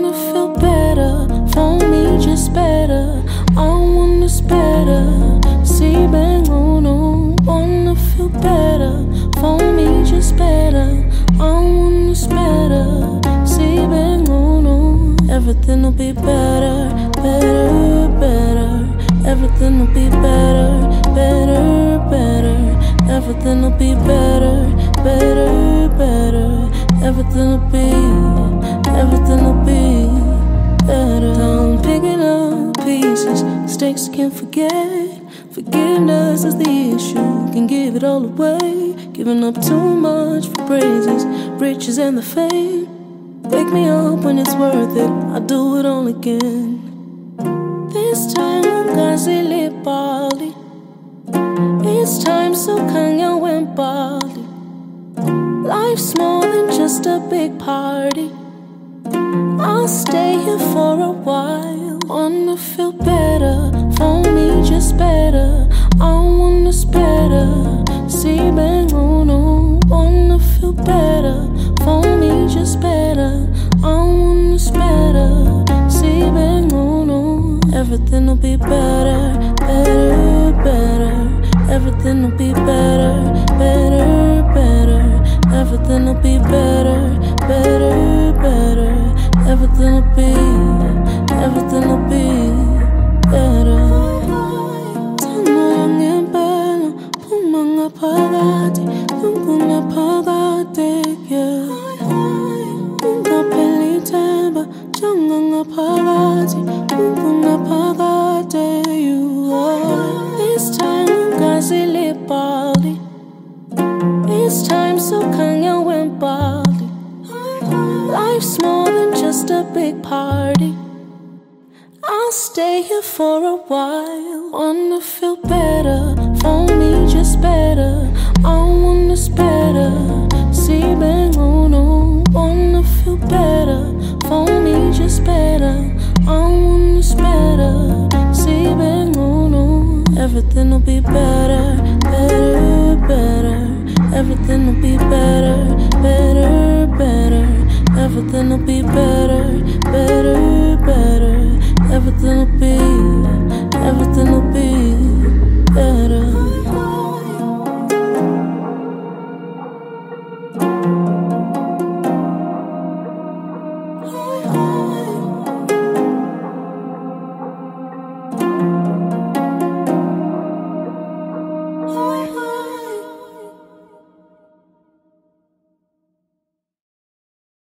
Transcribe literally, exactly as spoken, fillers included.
wanna feel better, for me just better. I wanna better. See, bang, oh no. Wanna feel better, for me just better. I wanna better. See, bang, oh no. Everything'll be better, better, better. Everything'll be better, better, better. Everything'll be better, better, better. Everything'll be, everything'll be better. I'm picking up pieces, mistakes I can't forget. Forgiveness is the issue, can give it all away. Giving up too much for praises, riches and the fame. Wake me up when it's worth it, I'll do it all again. This time ungazile Bali. It's time so kanya went Bali. Life's more than just a big party. I'll stay here for a while. Wanna feel better, for me just better. I wanna better. See, bang, oh no. Wanna feel better, for me just better. I wanna better. See, bang, oh no. Everything'll be better, better, better. Everything'll be better, better, better. Everything'll be better, better, better. Everything'll be, everything'll be better. Tanong impela, pumanga phakathi, unguna phakathi, yeah. Ungapheli ithemba, jonga ngaphakathi, unguna phakathi, you are. This time ungazile Bali. It's time so kanya went Bali. Life's more than just a big party. I'll stay here for a while. Wanna feel better, for me just better. I wanna better. See, bang, oh no. Wanna feel better, for me just better. I wanna better. See, bang, oh no. Everything'll be better, better, better. Everything'll be better, better, better. Everything'll be better, better, better. Everything'll be, everything'll be better.